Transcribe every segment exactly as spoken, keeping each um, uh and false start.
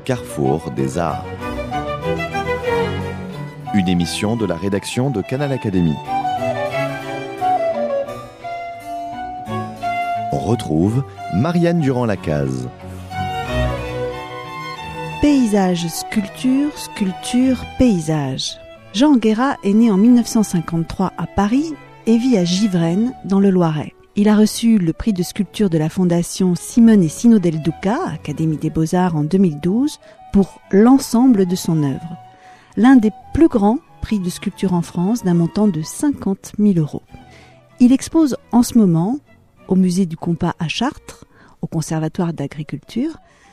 carrefour des arts. Une émission de la rédaction de Canal Académie. On retrouve Marianne Durand-Lacaze. Paysage, sculpture, sculpture, paysage. Jean Guérat est né en mille neuf cent cinquante-trois à Paris et vit à Givrennes, dans le Loiret. Il a reçu le prix de sculpture de la Fondation Simone et Sino del Duca, Académie des Beaux-Arts en deux mille douze, pour l'ensemble de son œuvre. L'un des plus grands prix de sculpture en France d'un montant de cinquante mille euros. Il expose en ce moment au musée du Compas à Chartres, au Conservatoire d'agriculture,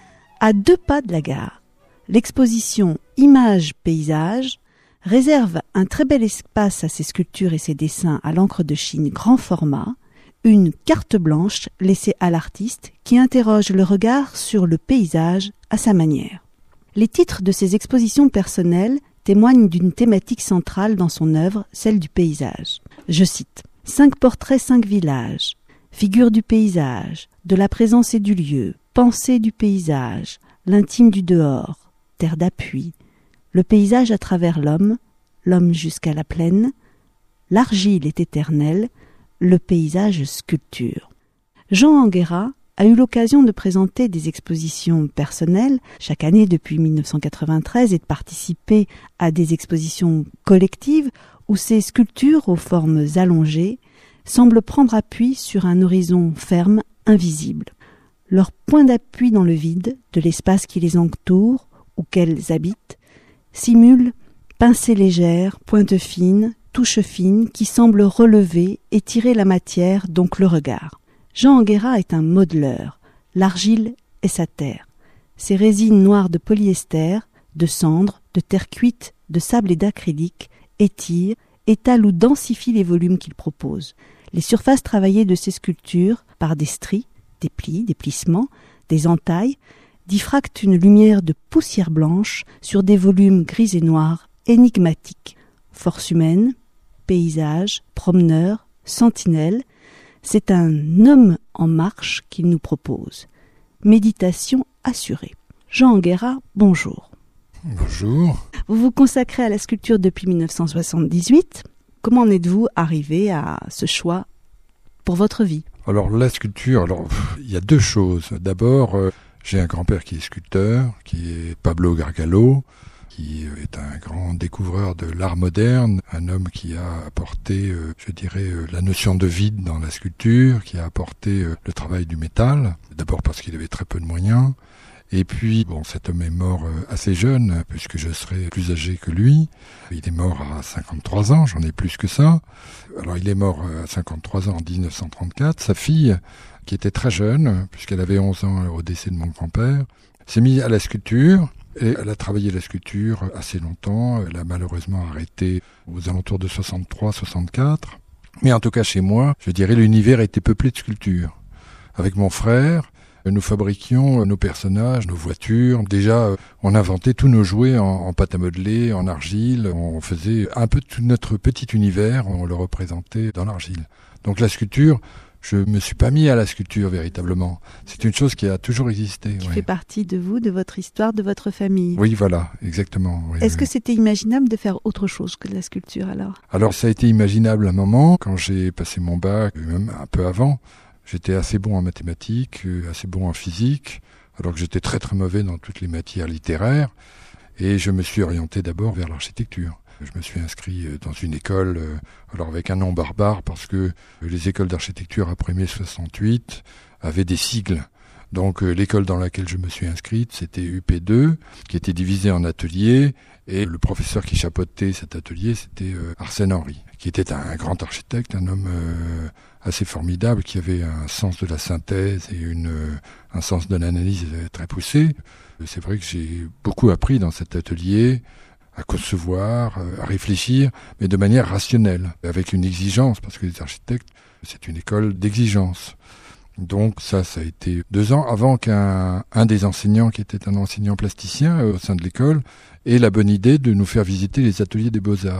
à deux pas de la gare. L'exposition Images-Paysages réserve un très bel espace à ses sculptures et ses dessins à l'encre de Chine grand format, une carte blanche laissée à l'artiste qui interroge le regard sur le paysage à sa manière. Les titres de ses expositions personnelles témoignent d'une thématique centrale dans son œuvre, celle du paysage. Je cite « Cinq portraits, cinq villages, figure du paysage, de la présence et du lieu, pensée du paysage, l'intime du dehors, terre d'appui, le paysage à travers l'homme, l'homme jusqu'à la plaine, l'argile est éternelle, le paysage sculpture. » Jean Guérat a eu l'occasion de présenter des expositions personnelles chaque année depuis mille neuf cent quatre-vingt-treize et de participer à des expositions collectives où ces sculptures aux formes allongées semblent prendre appui sur un horizon ferme, invisible. Leur point d'appui dans le vide de l'espace qui les entoure ou qu'elles habitent simule pincées légères, pointes fines, touches fines qui semblent relever et tirer la matière, donc le regard. Jean Guérat est un modeleur. L'argile est sa terre. Ses résines noires de polyester, de cendre, de terre cuite, de sable et d'acrylique étirent, étalent ou densifient les volumes qu'il propose. Les surfaces travaillées de ses sculptures, par des stries, des plis, des plissements, des entailles, diffractent une lumière de poussière blanche sur des volumes gris et noirs, énigmatiques. Force humaine, paysage, promeneur, sentinelle, c'est un homme en marche qu'il nous propose. Méditation assurée. Jean Guérat, bonjour. Bonjour. Vous vous consacrez à la sculpture depuis mille neuf cent soixante-dix-huit. Comment en êtes-vous arrivé à ce choix pour votre vie ? Alors la sculpture, alors il y a deux choses. D'abord, euh, j'ai un grand-père qui est sculpteur, qui est Pablo Gargalo, qui est un grand découvreur de l'art moderne, un homme qui a apporté, euh, je dirais, euh, la notion de vide dans la sculpture, qui a apporté euh, le travail du métal, d'abord parce qu'il avait très peu de moyens, et puis, bon, cet homme est mort euh, assez jeune, puisque je serais plus âgé que lui. Il est mort à cinquante-trois ans, j'en ai plus que ça. Alors il est mort à cinquante-trois ans en dix-neuf cent trente-quatre. Sa fille, qui était très jeune, puisqu'elle avait onze ans au décès de mon grand-père, s'est mise à la sculpture. Et elle a travaillé la sculpture assez longtemps. Elle a malheureusement arrêté aux alentours de soixante-trois soixante-quatre. Mais en tout cas, chez moi, je dirais l'univers était peuplé de sculptures. Avec mon frère, nous fabriquions nos personnages, nos voitures. Déjà, on inventait tous nos jouets en, en pâte à modeler, en argile. On faisait un peu tout notre petit univers, on le représentait dans l'argile. Donc la sculpture, je me suis pas mis à la sculpture véritablement. C'est une chose qui a toujours existé. Qui ouais. fait partie de vous, de votre histoire, de votre famille. Oui, voilà, exactement. Oui, Est-ce oui. que c'était imaginable de faire autre chose que de la sculpture alors ? Alors ça a été imaginable à un moment, quand j'ai passé mon bac, même un peu avant. J'étais assez bon en mathématiques, assez bon en physique, alors que j'étais très très mauvais dans toutes les matières littéraires. Et je me suis orienté d'abord vers l'architecture. Je me suis inscrit dans une école, alors avec un nom barbare, parce que les écoles d'architecture après mai soixante-huit avaient des sigles. Donc l'école dans laquelle je me suis inscrite, c'était U P deux, qui était divisée en ateliers, et le professeur qui chapeautait cet atelier, c'était Arsène Henry, qui était un grand architecte, un homme assez formidable, qui avait un sens de la synthèse et une, un sens de l'analyse très poussé. C'est vrai que j'ai beaucoup appris dans cet atelier, à concevoir, à réfléchir, mais de manière rationnelle, avec une exigence, parce que les architectes, c'est une école d'exigence. Donc ça, ça a été deux ans avant qu'un un des enseignants, qui était un enseignant plasticien au sein de l'école, ait la bonne idée de nous faire visiter les ateliers des Beaux-Arts.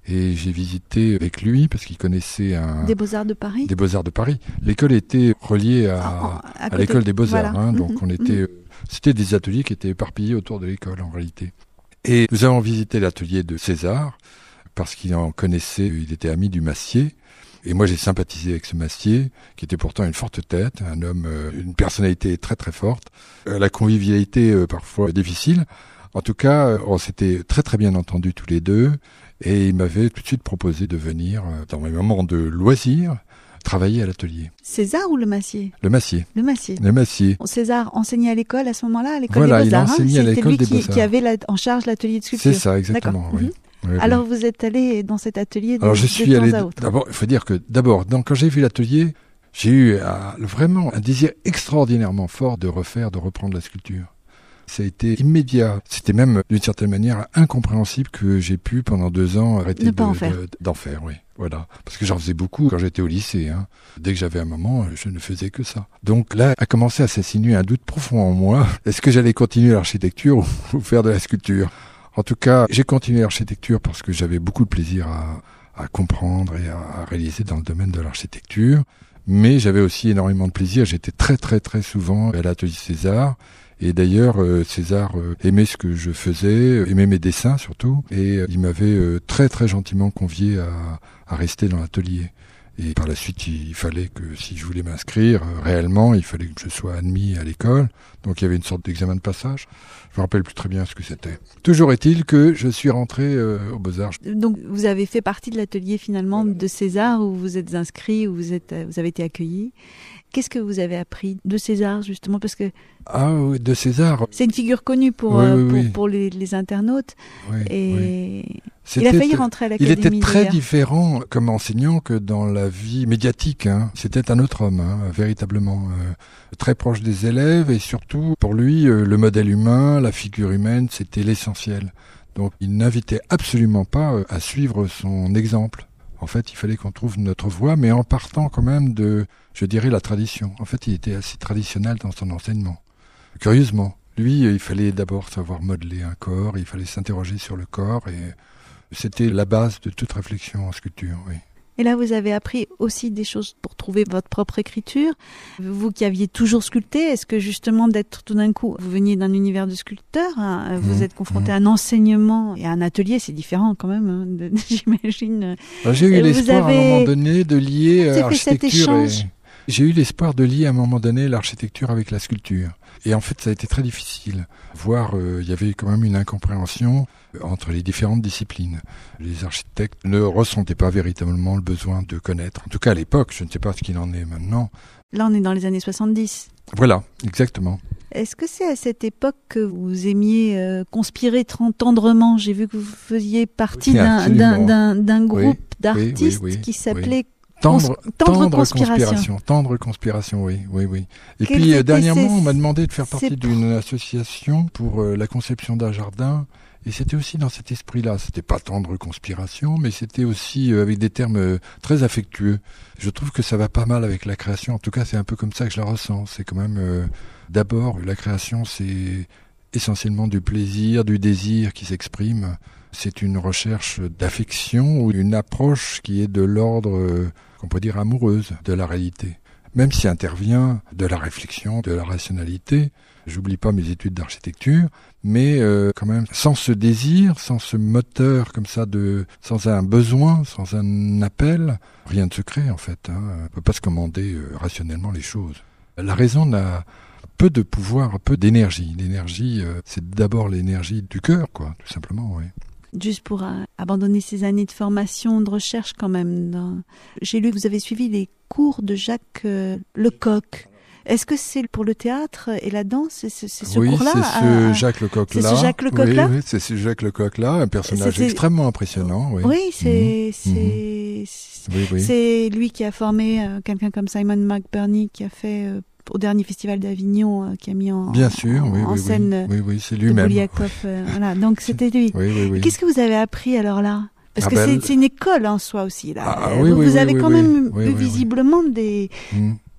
Et j'ai visité avec lui, parce qu'il connaissait un... Des Beaux-Arts de Paris Des Beaux-Arts de Paris. L'école était reliée à, à, à, à l'école des Beaux-Arts. Voilà. Hein, donc mmh, on était, mmh. C'était des ateliers qui étaient éparpillés autour de l'école en réalité. Et nous avons visité l'atelier de César, parce qu'il en connaissait, il était ami du massier. Et moi j'ai sympathisé avec ce massier, qui était pourtant une forte tête, un homme, une personnalité très très forte. La convivialité parfois difficile. En tout cas, on s'était très très bien entendus tous les deux. Et il m'avait tout de suite proposé de venir, dans mes moments de loisirs, travailler à l'atelier. César ou le massier ? Le massier. Le massier. Le massier. César enseignait à l'école à ce moment-là, à l'école voilà, des Beaux-Arts. Voilà, il enseignait hein, à l'école des Beaux-Arts. C'était lui qui, qui avait la, en charge l'atelier de sculpture. C'est ça, exactement, oui. Mm-hmm. Oui, Alors oui. vous êtes allé dans cet atelier de, Alors je de suis temps allé, à autre. D'abord, il faut dire que d'abord, donc, quand j'ai vu l'atelier, j'ai eu euh, vraiment un désir extraordinairement fort de refaire, de reprendre la sculpture. Ça a été immédiat. C'était même, d'une certaine manière, incompréhensible que j'ai pu, pendant deux ans, arrêter ne de, pas en faire. De, d'en faire. Oui, voilà. Parce que j'en faisais beaucoup quand j'étais au lycée. Hein. Dès que j'avais un moment, je ne faisais que ça. Donc là, a commencé à s'insinuer un doute profond en moi. Est-ce que j'allais continuer l'architecture ou, ou faire de la sculpture ? En tout cas, j'ai continué l'architecture parce que j'avais beaucoup de plaisir à, à comprendre et à, à réaliser dans le domaine de l'architecture. Mais j'avais aussi énormément de plaisir. J'étais très très très souvent à l'atelier César. Et d'ailleurs, euh, César euh, aimait ce que je faisais, aimait mes dessins surtout, et euh, il m'avait euh, très très gentiment convié à, à rester dans l'atelier. Et par la suite, il, il fallait que, si je voulais m'inscrire euh, réellement, il fallait que je sois admis à l'école. Donc il y avait une sorte d'examen de passage. Je me rappelle plus très bien ce que c'était. Toujours est-il que je suis rentré euh, aux Beaux-Arts. Donc vous avez fait partie de l'atelier finalement de César, où vous êtes inscrit, où vous, êtes, vous avez été accueilli. Qu'est-ce que vous avez appris de César, justement, parce que ah oui, de César. C'est une figure connue pour, oui, euh, oui, pour, oui. pour les, les internautes. Oui, et oui. il a failli rentrer à l'Académie. Il était très d'ailleurs. différent comme enseignant que dans la vie médiatique. Hein. C'était un autre homme, hein, véritablement. Euh, très proche des élèves et surtout, pour lui, euh, le modèle humain, la figure humaine, c'était l'essentiel. Donc il n'invitait absolument pas euh, à suivre son exemple. En fait, il fallait qu'on trouve notre voie, mais en partant quand même de, je dirais, la tradition. En fait, il était assez traditionnel dans son enseignement. Curieusement, lui, il fallait d'abord savoir modeler un corps, il fallait s'interroger sur le corps, et c'était la base de toute réflexion en sculpture, oui. Et là, vous avez appris aussi des choses pour trouver votre propre écriture. Vous qui aviez toujours sculpté, est-ce que justement d'être tout d'un coup, vous veniez d'un univers de sculpteur, hein, vous mmh, êtes confronté mmh. à un enseignement et à un atelier, c'est différent quand même, hein, de, j'imagine. Alors, j'ai eu vous l'espoir avez... à un moment donné de lier euh, architecture et... J'ai eu l'espoir de lier à un moment donné l'architecture avec la sculpture. Et en fait, ça a été très difficile. Voir, euh, il y avait quand même une incompréhension entre les différentes disciplines. Les architectes ne ressentaient pas véritablement le besoin de connaître. En tout cas, à l'époque, je ne sais pas ce qu'il en est maintenant. Là, on est dans les années soixante-dix. Voilà, exactement. Est-ce que c'est à cette époque que vous aimiez euh, conspirer tendrement ? J'ai vu que vous faisiez partie oui, d'un, d'un, d'un, d'un groupe oui, d'artistes oui, oui, oui, qui s'appelait... Oui. Tendre, tendre, tendre conspiration. conspiration. Tendre conspiration, oui, oui, oui. Et Quel puis, euh, dernièrement, on m'a demandé de faire c'est partie d'une association pour euh, la conception d'un jardin. Et c'était aussi dans cet esprit-là. C'était pas tendre conspiration, mais c'était aussi euh, avec des termes euh, très affectueux. Je trouve que ça va pas mal avec la création. En tout cas, c'est un peu comme ça que je la ressens. C'est quand même, euh, d'abord, la création, c'est essentiellement du plaisir, du désir qui s'exprime. C'est une recherche d'affection ou une approche qui est de l'ordre, euh, qu'on peut dire, amoureuse de la réalité. Même si intervient de la réflexion, de la rationalité, j'oublie pas mes études d'architecture, mais euh, quand même sans ce désir, sans ce moteur comme ça, de, sans un besoin, sans un appel, rien ne se crée en fait. Hein. On ne peut pas se commander euh, rationnellement les choses. La raison n'a peu de pouvoir, peu d'énergie. L'énergie, euh, c'est d'abord l'énergie du cœur, quoi, tout simplement, oui. Juste pour euh, abandonner ces années de formation, de recherche quand même. Dans... J'ai lu que vous avez suivi les cours de Jacques euh, Lecoq. Est-ce que c'est pour le théâtre et la danse, c'est, c'est, c'est ce oui, cours-là? Oui, c'est ce à... Jacques Lecoq-là. C'est ce Jacques Lecoq-là. Oui, oui, c'est ce Jacques Lecoq-là, un personnage c'est, c'est... extrêmement impressionnant. Oui, oui c'est, mmh. c'est... Mmh. C'est... Oui, oui. c'est lui qui a formé euh, quelqu'un comme Simon McBurney, qui a fait... Euh, au dernier festival d'Avignon, euh, qui a mis en, Bien sûr, en, oui, en oui, scène oui, oui, c'est lui-même. Bulgakov, euh, voilà. Donc c'était lui. Oui, oui, oui. Qu'est-ce que vous avez appris alors là ? Parce ah que ben, c'est, c'est une école en soi aussi. Là. Ah, vous oui, oui, vous oui, avez oui, quand oui, même oui, eu oui, visiblement oui. des, mmh.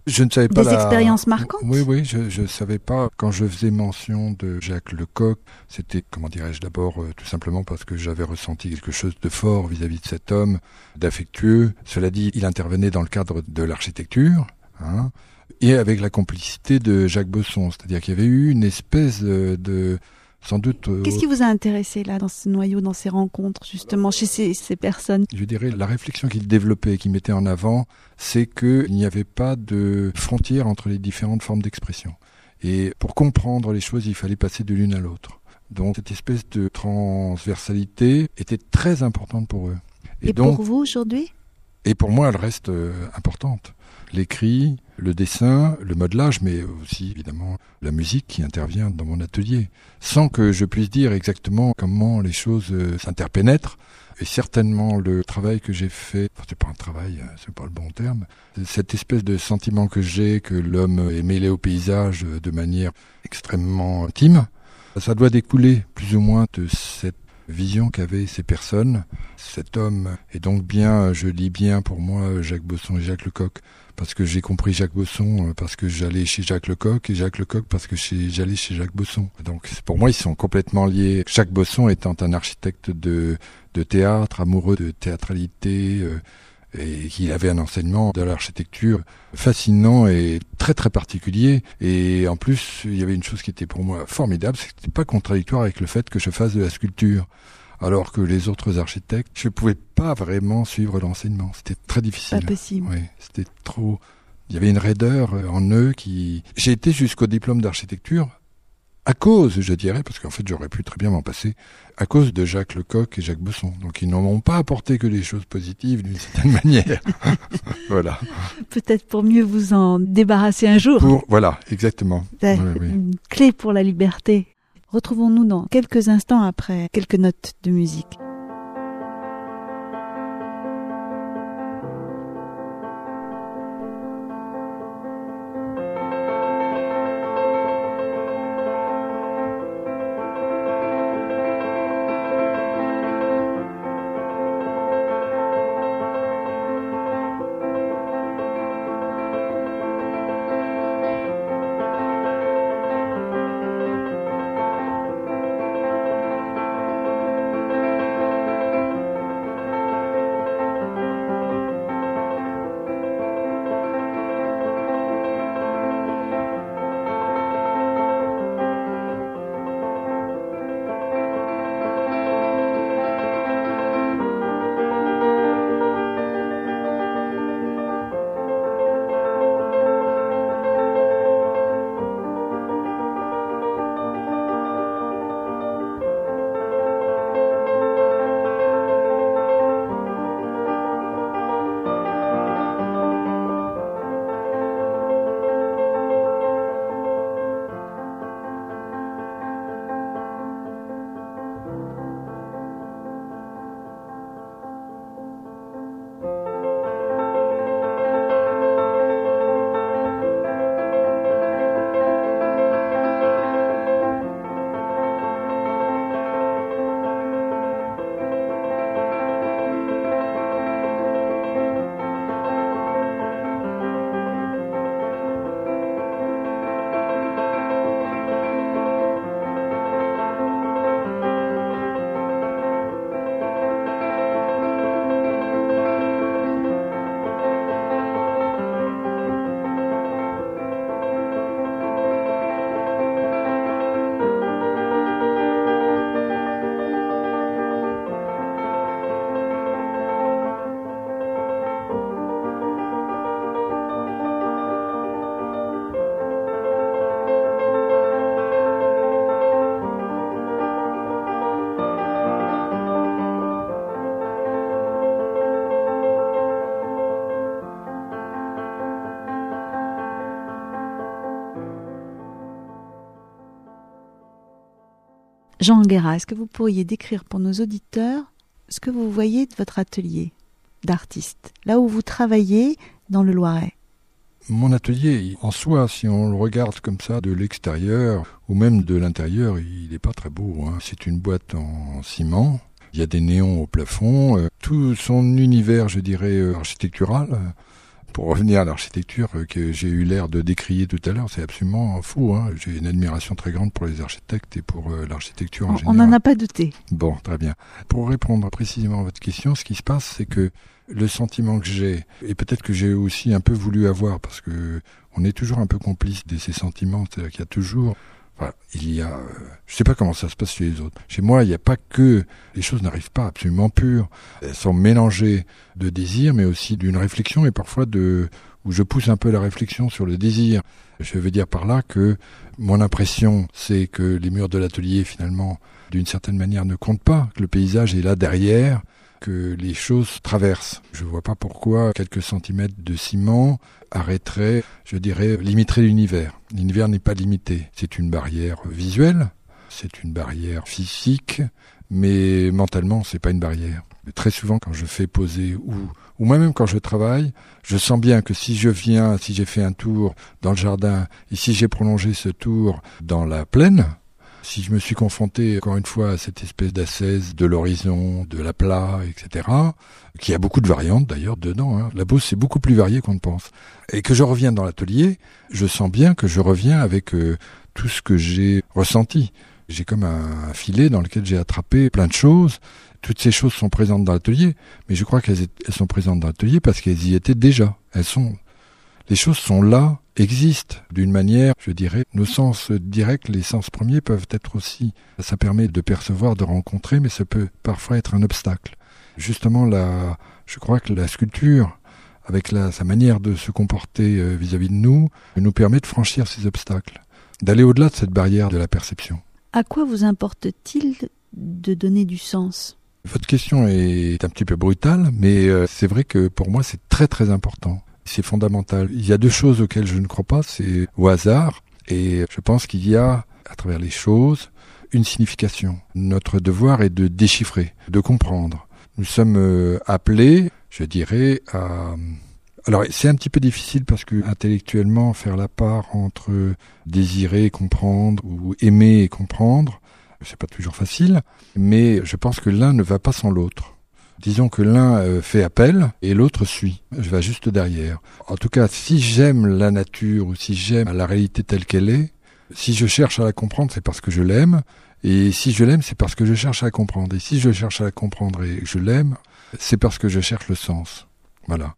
Je ne savais pas Des la... expériences marquantes? Oui, oui, je ne savais pas. Quand je faisais mention de Jacques Lecoq, c'était, comment dirais-je, d'abord euh, tout simplement parce que j'avais ressenti quelque chose de fort vis-à-vis de cet homme, d'affectueux. Cela dit, il intervenait dans le cadre de l'architecture, hein, et avec la complicité de Jacques Besson. C'est-à-dire qu'il y avait eu une espèce de... de sans doute... Euh, Qu'est-ce qui vous a intéressé là, dans ce noyau, dans ces rencontres, justement, chez ces, ces personnes? Je dirais, la réflexion qu'il développait, qu'il mettait en avant, c'est qu'il n'y avait pas de frontière entre les différentes formes d'expression. Et pour comprendre les choses, il fallait passer de l'une à l'autre. Donc cette espèce de transversalité était très importante pour eux. Et, Et donc, pour vous aujourd'hui? Et pour moi, elle reste euh, importante. L'écrit, le dessin, le modelage, mais aussi évidemment la musique qui intervient dans mon atelier. Sans que je puisse dire exactement comment les choses euh, s'interpénètrent. Et certainement le travail que j'ai fait, enfin, c'est pas un travail, c'est pas le bon terme, cette espèce de sentiment que j'ai que l'homme est mêlé au paysage de manière extrêmement intime, ça doit découler plus ou moins de cette vision qu'avaient ces personnes. Cet homme est donc bien, je lis bien pour moi Jacques Besson et Jacques Lecoq, parce que j'ai compris Jacques Besson parce que j'allais chez Jacques Lecoq, et Jacques Lecoq parce que chez, j'allais chez Jacques Besson. Donc pour moi ils sont complètement liés. Jacques Besson étant un architecte de, de théâtre, amoureux de théâtralité, euh, et il avait un enseignement de l'architecture fascinant et très très particulier. Et en plus, il y avait une chose qui était pour moi formidable, c'est que c'était pas contradictoire avec le fait que je fasse de la sculpture. Alors que les autres architectes, je pouvais pas vraiment suivre l'enseignement. C'était très difficile. Pas possible. Oui, c'était trop... Il y avait une raideur en eux qui... J'ai été jusqu'au diplôme d'architecture à cause, je dirais, parce qu'en fait j'aurais pu très bien m'en passer, à cause de Jacques Lecoq et Jacques Besson. Donc ils n'en m'ont pas apporté que des choses positives d'une certaine manière. Voilà. Peut-être pour mieux vous en débarrasser un jour. Pour, voilà, exactement. C'est oui, oui. une clé pour la liberté. Retrouvons-nous dans quelques instants après quelques notes de musique. Jean Guéra, est-ce que vous pourriez décrire pour nos auditeurs ce que vous voyez de votre atelier d'artiste, là où vous travaillez dans le Loiret? Mon atelier, en soi, si on le regarde comme ça de l'extérieur ou même de l'intérieur, il n'est pas très beau, hein. C'est une boîte en ciment, il y a des néons au plafond, euh, tout son univers, je dirais, euh, architectural, euh, pour revenir à l'architecture que j'ai eu l'air de décrier tout à l'heure, c'est absolument faux. Hein. J'ai une admiration très grande pour les architectes et pour euh, l'architecture en on, général. On n'en a pas douté. Bon, très bien. Pour répondre précisément à votre question, ce qui se passe, c'est que le sentiment que j'ai, et peut-être que j'ai aussi un peu voulu avoir, parce que on est toujours un peu complice de ces sentiments, c'est-à-dire qu'il y a toujours... Enfin, il y a... Euh, je sais pas comment ça se passe chez les autres. Chez moi, il n'y a pas que... Les choses n'arrivent pas absolument pures. Elles sont mélangées de désir, mais aussi d'une réflexion, et parfois de... où je pousse un peu la réflexion sur le désir. Je veux dire par là que mon impression, c'est que les murs de l'atelier, finalement, d'une certaine manière, ne comptent pas, que le paysage est là derrière, que les choses traversent. Je vois pas pourquoi quelques centimètres de ciment arrêteraient, je dirais, limiteraient l'univers. L'univers n'est pas limité. C'est une barrière visuelle, c'est une barrière physique, mais mentalement, c'est pas une barrière. Mais très souvent, quand je fais poser ou, ou moi-même quand je travaille, je sens bien que si je viens, si j'ai fait un tour dans le jardin, et si j'ai prolongé ce tour dans la plaine, si je me suis confronté, encore une fois, à cette espèce d'ascèse de l'horizon, de l'aplat, et cetera, qui a beaucoup de variantes d'ailleurs dedans, hein. La Beauce, c'est beaucoup plus varié qu'on ne pense. Et que je reviens dans l'atelier, je sens bien que je reviens avec euh, tout ce que j'ai ressenti. J'ai comme un, un filet dans lequel j'ai attrapé plein de choses. Toutes ces choses sont présentes dans l'atelier, mais je crois qu'elles elles sont présentes dans l'atelier parce qu'elles y étaient déjà. Elles sont, les choses sont là, existent d'une manière, je dirais, nos sens directs, les sens premiers peuvent être aussi, ça permet de percevoir, de rencontrer, mais ça peut parfois être un obstacle. Justement, la, je crois que la sculpture, avec la, sa manière de se comporter euh, vis-à-vis de nous, nous permet de franchir ces obstacles, d'aller au-delà de cette barrière de la perception. À quoi vous importe-t-il de donner du sens ? Votre question est un petit peu brutale, mais euh, c'est vrai que pour moi, c'est très très important. C'est fondamental. Il y a deux choses auxquelles je ne crois pas, c'est au hasard, et je pense qu'il y a, à travers les choses, une signification. Notre devoir est de déchiffrer, de comprendre. Nous sommes euh, appelés, je dirais, à... Alors, c'est un petit peu difficile parce que, intellectuellement, faire la part entre désirer et comprendre, ou aimer et comprendre, c'est pas toujours facile, mais je pense que l'un ne va pas sans l'autre. Disons que l'un euh, fait appel et l'autre suit. Je vais juste derrière. En tout cas, si j'aime la nature ou si j'aime la réalité telle qu'elle est, si je cherche à la comprendre, c'est parce que je l'aime. Et si je l'aime, c'est parce que je cherche à la comprendre. Et si je cherche à la comprendre et que je l'aime, c'est parce que je cherche le sens. Voilà.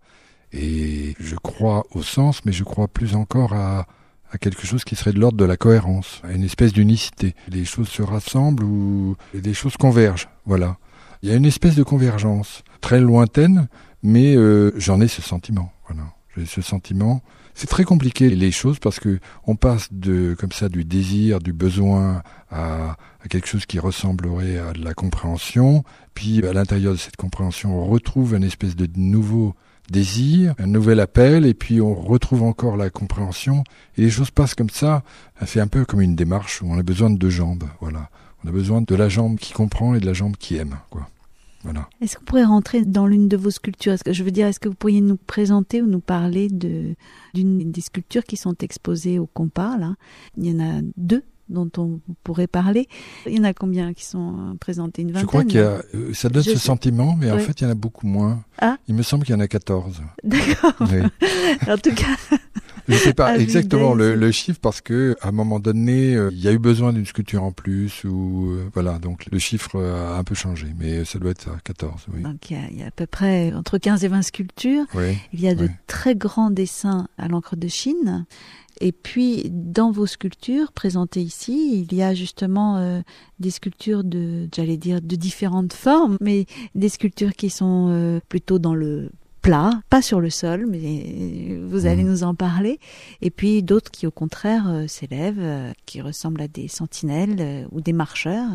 Et je crois au sens, mais je crois plus encore à, à quelque chose qui serait de l'ordre de la cohérence, à une espèce d'unicité. Les choses se rassemblent ou les choses convergent. Voilà. Il y a une espèce de convergence, très lointaine, mais euh, j'en ai ce sentiment. Voilà, j'ai ce sentiment. C'est très compliqué les choses parce que on passe de comme ça du désir, du besoin à, à quelque chose qui ressemblerait à de la compréhension. Puis à l'intérieur de cette compréhension, on retrouve une espèce de nouveau désir, un nouvel appel, et puis on retrouve encore la compréhension. Et les choses passent comme ça. C'est un peu comme une démarche où on a besoin de deux jambes. Voilà, on a besoin de la jambe qui comprend et de la jambe qui aime, quoi. Voilà. Est-ce qu'on pourrait rentrer dans l'une de vos sculptures ? Est-ce que, je veux dire, est-ce que vous pourriez nous présenter ou nous parler de, d'une des sculptures qui sont exposées au Compas, là ? Il y en a deux dont on pourrait parler. Il y en a combien qui sont présentées ? Une vingtaine ? Je crois qu'il y a, ça donne je ce sais. sentiment, mais oui. en fait, il y en a beaucoup moins. Ah ? Il me semble qu'il y en a quatorze. D'accord. Oui. En tout cas... Je ne sais pas Ah, exactement l'idée, le, le chiffre parce que à un moment donné, euh, il y a eu besoin d'une sculpture en plus ou euh, voilà, donc le chiffre a un peu changé, mais ça doit être à quatorze. Oui. Donc il y, a, il y a à peu près entre quinze et vingt sculptures. Oui. Il y a de oui. très grands dessins à l'encre de Chine. Et puis, dans vos sculptures présentées ici, il y a justement euh, des sculptures de, j'allais dire, de différentes formes, mais des sculptures qui sont euh, plutôt dans le plat, pas sur le sol, mais vous allez mmh. nous en parler. Et puis d'autres qui, au contraire, euh, s'élèvent, euh, qui ressemblent à des sentinelles euh, ou des marcheurs.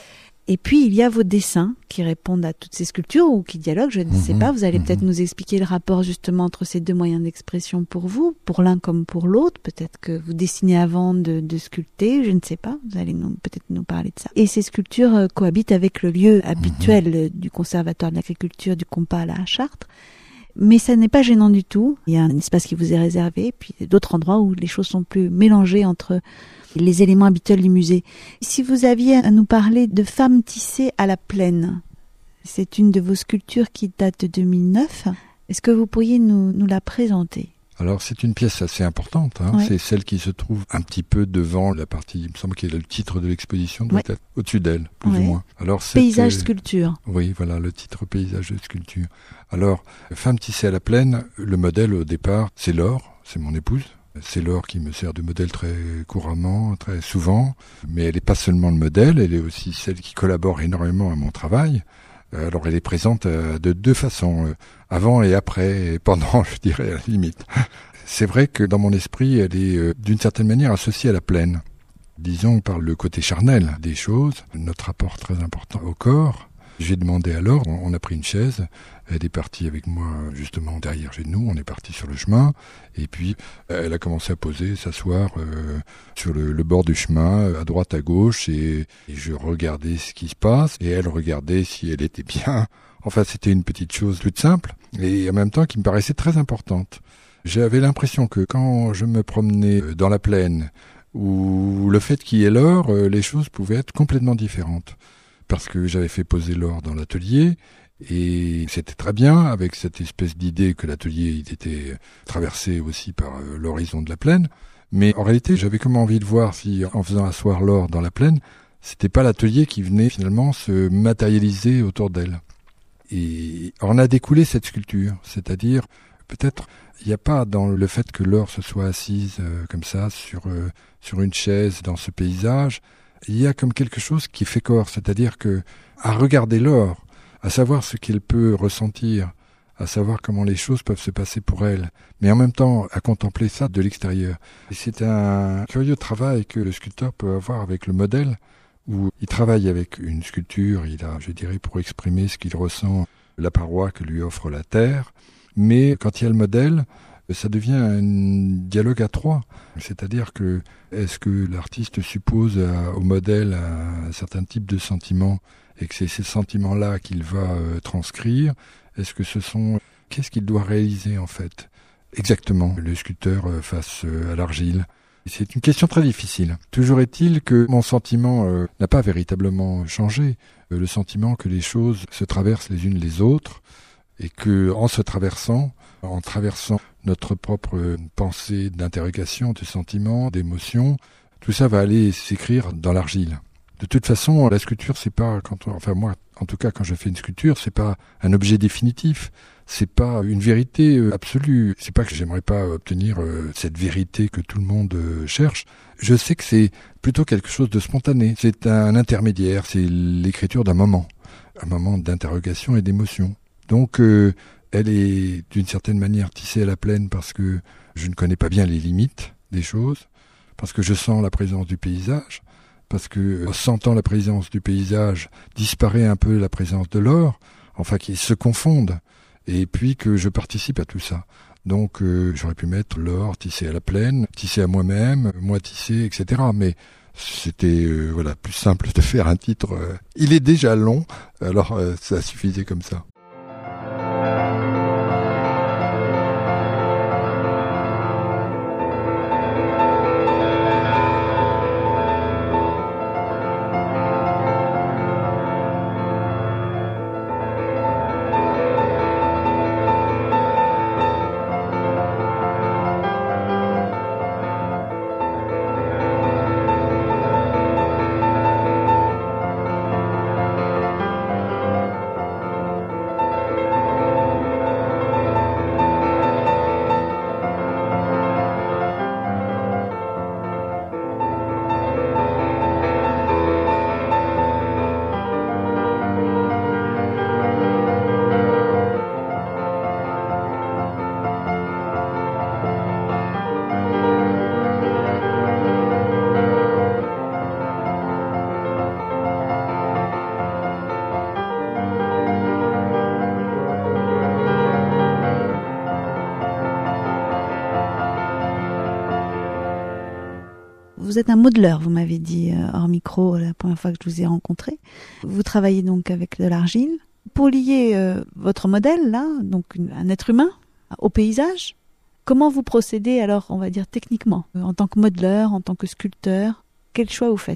Et puis, il y a vos dessins qui répondent à toutes ces sculptures ou qui dialoguent, je ne mmh, sais pas. Vous allez mmh. peut-être nous expliquer le rapport justement entre ces deux moyens d'expression pour vous, pour l'un comme pour l'autre. Peut-être que vous dessinez avant de, de sculpter, je ne sais pas. Vous allez nous, peut-être nous parler de ça. Et ces sculptures euh, cohabitent avec le lieu habituel mmh. euh, du Conservatoire de l'agriculture du Compas là à Chartres. Mais ça n'est pas gênant du tout. Il y a un espace qui vous est réservé, puis d'autres endroits où les choses sont plus mélangées entre les éléments habituels du musée. Si vous aviez à nous parler de Femmes tissées à la plaine, c'est une de vos sculptures qui date de deux mille neuf. Est-ce que vous pourriez nous, nous la présenter ? Alors c'est une pièce assez importante, hein. Ouais. C'est celle qui se trouve un petit peu devant la partie, il me semble qu'il y a le titre de l'exposition, doit Ouais. être au-dessus d'elle, plus Ouais. ou moins. Alors, cette, Paysage euh, sculpture. Oui, voilà, le titre paysage de sculpture. Alors, femme tissée à la plaine, le modèle au départ, c'est Laure, c'est mon épouse. C'est Laure qui me sert de modèle très couramment, très souvent. Mais elle n'est pas seulement le modèle, elle est aussi celle qui collabore énormément à mon travail. Alors elle est présente de deux façons, avant et après, et pendant, je dirais, à la limite. C'est vrai que dans mon esprit, elle est d'une certaine manière associée à la plaine. Disons par le côté charnel des choses, notre rapport très important au corps. J'ai demandé à Laure, on a pris une chaise, elle est partie avec moi justement derrière chez nous, on est parti sur le chemin, et puis elle a commencé à poser, s'asseoir euh, sur le, le bord du chemin, à droite, à gauche, et, et je regardais ce qui se passe, et elle regardait si elle était bien. Enfin, c'était une petite chose toute simple, et en même temps qui me paraissait très importante. J'avais l'impression que quand je me promenais dans la plaine, ou le fait qu'il y ait Laure, les choses pouvaient être complètement différentes. Parce que j'avais fait poser Laure dans l'atelier, et c'était très bien, avec cette espèce d'idée que l'atelier il était traversé aussi par euh, l'horizon de la plaine. Mais en réalité, j'avais comme envie de voir si, en faisant asseoir Laure dans la plaine, c'était pas l'atelier qui venait finalement se matérialiser autour d'elle. Et on a découlé cette sculpture, c'est-à-dire, peut-être, il n'y a pas dans le fait que Laure se soit assise euh, comme ça, sur, euh, sur une chaise, dans ce paysage, il y a comme quelque chose qui fait corps, c'est-à-dire que à regarder Laure, à savoir ce qu'elle peut ressentir, à savoir comment les choses peuvent se passer pour elle, mais en même temps à contempler ça de l'extérieur. Et c'est un curieux travail que le sculpteur peut avoir avec le modèle, où il travaille avec une sculpture, il a, je dirais, pour exprimer ce qu'il ressent, la paroi que lui offre la terre, mais quand il y a le modèle, ça devient un dialogue à trois. C'est-à-dire que, est-ce que l'artiste suppose à, au modèle un, un certain type de sentiments et que c'est ces sentiments-là qu'il va euh, transcrire? Est-ce que ce sont... Qu'est-ce qu'il doit réaliser en fait? Exactement, le sculpteur euh, face euh, à l'argile. C'est une question très difficile. Toujours est-il que mon sentiment euh, n'a pas véritablement changé. Euh, le sentiment que les choses se traversent les unes les autres et que, en se traversant, en traversant notre propre pensée d'interrogation, de sentiments, d'émotions, tout ça va aller s'écrire dans l'argile. De toute façon, la sculpture, c'est pas, quand on, enfin moi, en tout cas, quand je fais une sculpture, c'est pas un objet définitif, c'est pas une vérité absolue. C'est pas que j'aimerais pas obtenir cette vérité que tout le monde cherche. Je sais que c'est plutôt quelque chose de spontané. C'est un intermédiaire, c'est l'écriture d'un moment, un moment d'interrogation et d'émotion. Donc, euh, elle est d'une certaine manière tissée à la plaine parce que je ne connais pas bien les limites des choses, parce que je sens la présence du paysage, parce que en sentant la présence du paysage, disparaît un peu la présence de Laure, enfin qu'ils se confondent, et puis que je participe à tout ça. Donc euh, j'aurais pu mettre Laure tissée à la plaine, tissée à moi-même, moi tissée, et cetera. Mais c'était euh, voilà plus simple de faire un titre. Euh, il est déjà long, alors euh, ça suffisait comme ça. Vous êtes un modeleur, vous m'avez dit euh, hors micro la première fois que je vous ai rencontré. Vous travaillez donc avec de l'argile. Pour lier euh, votre modèle, là, donc une, un être humain, au paysage, comment vous procédez alors, on va dire techniquement, euh, en tant que modeleur, en tant que sculpteur? Quel choix vous faites?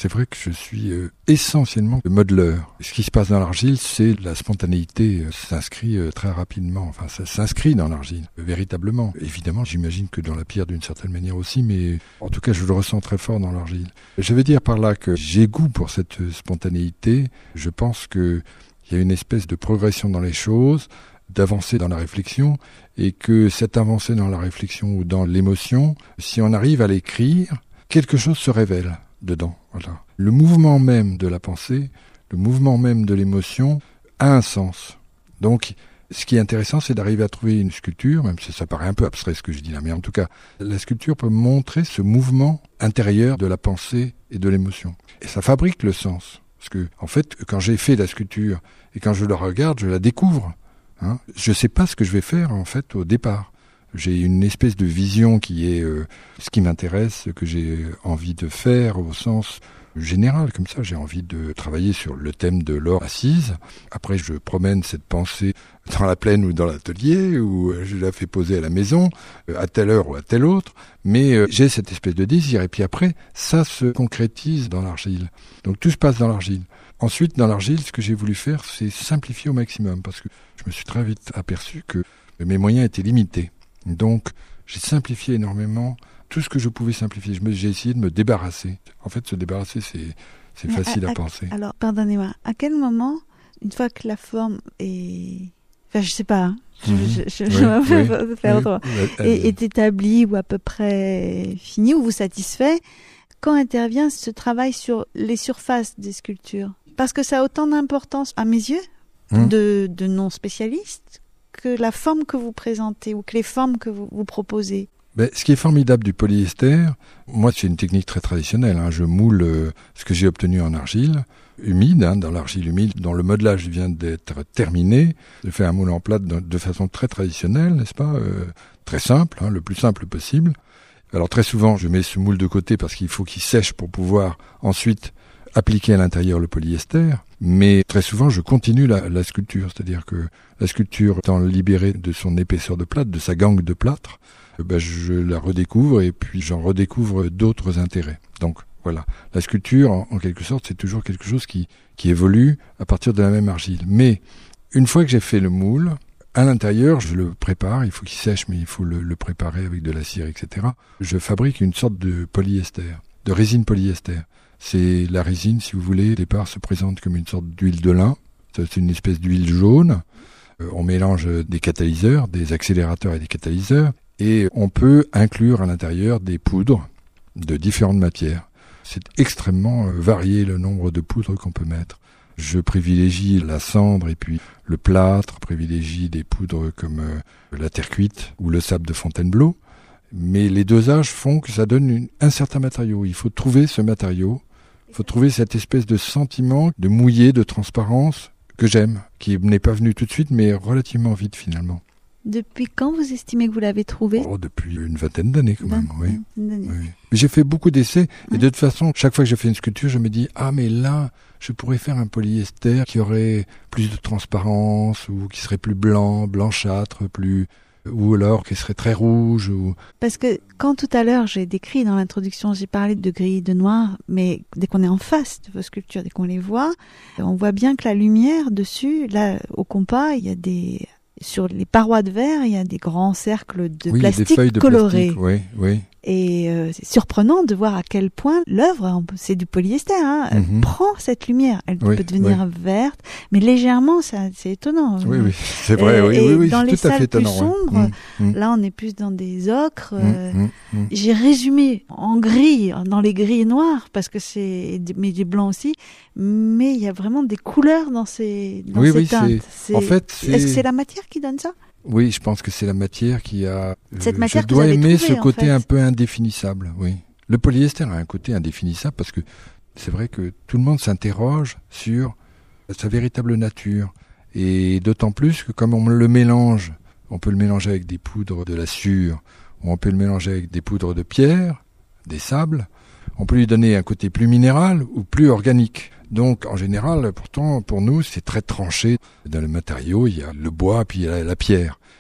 C'est vrai que je suis euh, essentiellement modeleur. Ce qui se passe dans l'argile, c'est la spontanéité euh, s'inscrit euh, très rapidement. Enfin, ça s'inscrit dans l'argile, euh, véritablement. Évidemment, j'imagine que dans la pierre d'une certaine manière aussi, mais en tout cas, je le ressens très fort dans l'argile. Je veux dire par là que j'ai goût pour cette spontanéité. Je pense que il y a une espèce de progression dans les choses, d'avancer dans la réflexion, et que cette avancée dans la réflexion ou dans l'émotion, si on arrive à l'écrire, quelque chose se révèle dedans. Voilà. Le mouvement même de la pensée, le mouvement même de l'émotion a un sens. Donc, ce qui est intéressant, c'est d'arriver à trouver une sculpture, même si ça paraît un peu abstrait ce que je dis là, mais en tout cas, la sculpture peut montrer ce mouvement intérieur de la pensée et de l'émotion. Et ça fabrique le sens. Parce que, en fait, quand j'ai fait la sculpture et quand je la regarde, je la découvre. Hein. Je ne sais pas ce que je vais faire, en fait, au départ. J'ai une espèce de vision qui est euh, ce qui m'intéresse, ce que j'ai envie de faire au sens général. Comme ça, j'ai envie de travailler sur le thème de l'or assise. Après, je promène cette pensée dans la plaine ou dans l'atelier, ou je la fais poser à la maison, à telle heure ou à telle autre. Mais euh, j'ai cette espèce de désir. Et puis après, ça se concrétise dans l'argile. Donc tout se passe dans l'argile. Ensuite, dans l'argile, ce que j'ai voulu faire, c'est simplifier au maximum, parce que je me suis très vite aperçu que mes moyens étaient limités. Donc, j'ai simplifié énormément tout ce que je pouvais simplifier. Je me, j'ai essayé de me débarrasser. En fait, se débarrasser, c'est, c'est Mais facile à, à, à penser. Alors, pardonnez-moi, à quel moment, une fois que la forme est... Enfin, je sais pas, hein. je, Mmh. je, je, Oui, je vais oui, faire oui, autrement. oui, Est, est établie ou à peu près finie, ou vous satisfait, quand intervient ce travail sur les surfaces des sculptures? Parce que ça a autant d'importance, à mes yeux, mmh. de, de non-spécialistes, que la forme que vous présentez ou que les formes que vous, vous proposez. Ben, ce qui est formidable du polyester, moi c'est une technique très traditionnelle. Hein. Je moule euh, ce que j'ai obtenu en argile humide, hein, dans l'argile humide, dont le modelage vient d'être terminé. Je fais un moule en plate de, de façon très traditionnelle, n'est-ce pas, euh, très simple, hein, le plus simple possible. Alors très souvent, je mets ce moule de côté parce qu'il faut qu'il sèche pour pouvoir ensuite appliquer à l'intérieur le polyester. Mais très souvent, je continue la, la sculpture, c'est-à-dire que la sculpture étant libérée de son épaisseur de plâtre, de sa gangue de plâtre, ben je la redécouvre et puis j'en redécouvre d'autres intérêts. Donc voilà, la sculpture, en, en quelque sorte, c'est toujours quelque chose qui, qui évolue à partir de la même argile. Mais une fois que j'ai fait le moule, à l'intérieur, je le prépare, il faut qu'il sèche, mais il faut le, le préparer avec de la cire, et cetera. Je fabrique une sorte de polyester, de résine polyester. C'est la résine, si vous voulez, au départ, se présente comme une sorte d'huile de lin. C'est une espèce d'huile jaune. Euh, on mélange des catalyseurs, des accélérateurs et des catalyseurs. Et on peut inclure à l'intérieur des poudres de différentes matières. C'est extrêmement varié le nombre de poudres qu'on peut mettre. Je privilégie la cendre et puis le plâtre, privilégie des poudres comme euh, la terre cuite ou le sable de Fontainebleau. Mais les dosages font que ça donne une, un certain matériau. Il faut trouver ce matériau, il faut trouver cette espèce de sentiment de mouillé, de transparence que j'aime, qui n'est pas venu tout de suite, mais relativement vite finalement. Depuis quand vous estimez que vous l'avez trouvé? Oh, depuis une vingtaine d'années quand même, oui. d'années. oui. Mais j'ai fait beaucoup d'essais, ouais. Et de toute façon, chaque fois que je fais une sculpture, je me dis, ah mais là, je pourrais faire un polyester qui aurait plus de transparence, ou qui serait plus blanc, blanchâtre, plus... ou alors qui serait très rouge. Ou... Parce que quand tout à l'heure, j'ai décrit dans l'introduction, j'ai parlé de gris, de noir, mais dès qu'on est en face de vos sculptures, dès qu'on les voit, on voit bien que la lumière dessus, là, au compas, il y a des... Sur les parois de verre, il y a des grands cercles de oui, plastique des feuilles de colorées. Plastique, oui, oui. Et euh, c'est surprenant de voir à quel point l'œuvre, c'est du polyester, hein, elle mm-hmm. prend cette lumière. Elle oui, peut devenir oui. verte, mais légèrement, ça, c'est étonnant. Oui, oui, c'est vrai. Et, oui, et oui, oui, dans c'est les tout à salles fait étonnant. plus sombres, ouais. mm, là, on est plus dans des ocres. mm, Euh, mm, mm. J'ai résumé en gris, dans les gris et noirs, parce que c'est, mais des blancs aussi. Mais il y a vraiment des couleurs dans ces, dans oui, ces oui, teintes. C'est... En fait, c'est... Est-ce que c'est la matière qui donne ça? Oui, je pense que c'est la matière qui a... Cette euh, matière je que vous dois avez aimer trouvée, ce côté en fait. un peu indéfinissable, oui. Le polyester a un côté indéfinissable parce que c'est vrai que tout le monde s'interroge sur sa véritable nature. Et d'autant plus que comme on le mélange, on peut le mélanger avec des poudres de la sciure, ou on peut le mélanger avec des poudres de pierre, des sables, on peut lui donner un côté plus minéral ou plus organique. Donc, en général, pourtant, pour nous, c'est très tranché. Dans le matériau, il y a le bois, puis il y a la pierre.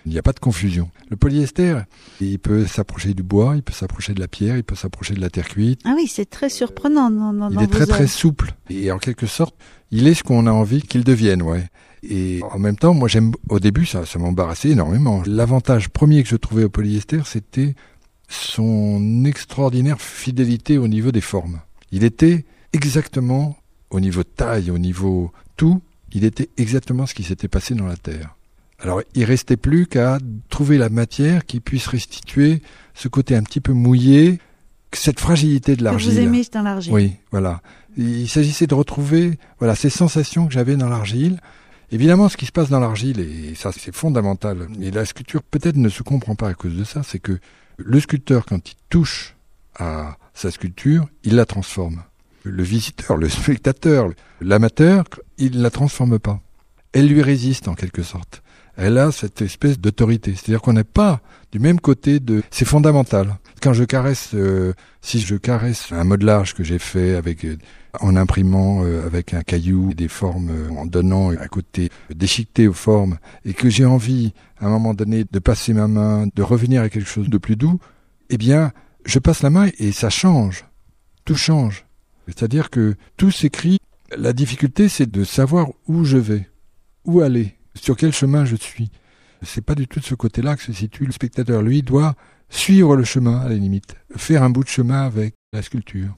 Il n'y a pas de confusion. Le polyester, il peut s'approcher du bois, il peut s'approcher de la pierre, il peut s'approcher de la terre cuite. Ah oui, c'est très surprenant. Dans, dans, il dans est vos très œuvres. très souple. Et en quelque sorte, il est ce qu'on a envie qu'il devienne, ouais. Et en même temps, moi j'aime, au début, ça, ça m'embarrassait énormément. L'avantage premier que je trouvais au polyester, c'était son extraordinaire fidélité au niveau des formes. Il était exactement, au niveau de taille, au niveau tout, il était exactement ce qui s'était passé dans la terre. Alors, il restait plus qu'à trouver la matière qui puisse restituer ce côté un petit peu mouillé, cette fragilité de l'argile. Que vous aimez dans l'argile. Oui, voilà. Il s'agissait de retrouver, voilà, ces sensations que j'avais dans l'argile. Évidemment, ce qui se passe dans l'argile, et ça, c'est fondamental. Et la sculpture, peut-être, ne se comprend pas à cause de ça, c'est que le sculpteur, quand il touche à sa sculpture, il la transforme. Le visiteur, le spectateur, l'amateur, il ne la transforme pas. Elle lui résiste, en quelque sorte. Elle a cette espèce d'autorité. C'est-à-dire qu'on n'est pas du même côté de... C'est fondamental. Quand je caresse, euh, si je caresse un modelage que j'ai fait avec, euh, en imprimant euh, avec un caillou des formes, euh, en donnant un côté déchiqueté aux formes, et que j'ai envie, à un moment donné, de passer ma main, de revenir à quelque chose de plus doux, eh bien, je passe la main et ça change. Tout change. C'est-à-dire que tout s'écrit. La difficulté, c'est de savoir où je vais, où aller. Sur quel chemin je suis. C'est pas du tout de ce côté-là que se situe le spectateur. Lui doit suivre le chemin, à la limite. Faire un bout de chemin avec la sculpture.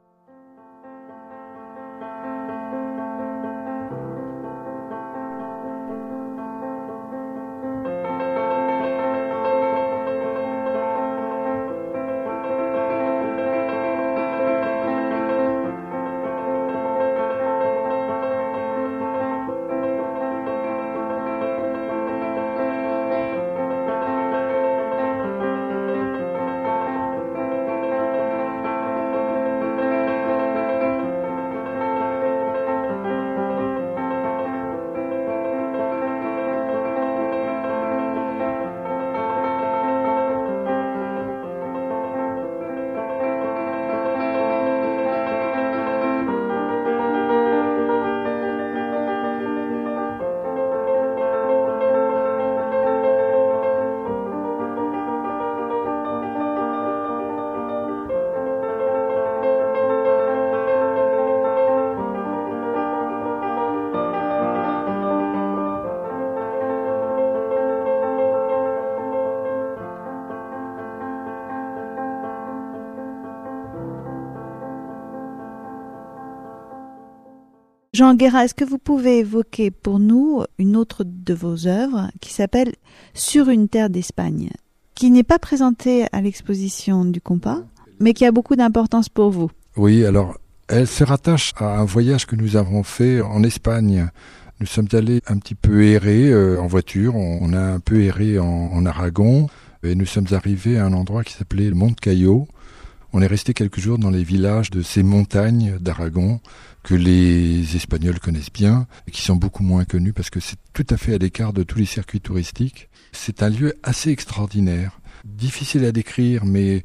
Jean Guéra, est-ce que vous pouvez évoquer pour nous une autre de vos œuvres qui s'appelle « Sur une terre d'Espagne », qui n'est pas présentée à l'exposition du Compas, mais qui a beaucoup d'importance pour vous? Oui, alors, elle se rattache à un voyage que nous avons fait en Espagne. Nous sommes allés un petit peu errer euh, en voiture, on, on a un peu erré en, en Aragon, et nous sommes arrivés à un endroit qui s'appelait le Monte Cayo. On est resté quelques jours dans les villages de ces montagnes d'Aragon que les Espagnols connaissent bien et qui sont beaucoup moins connus parce que c'est tout à fait à l'écart de tous les circuits touristiques. C'est un lieu assez extraordinaire, difficile à décrire, mais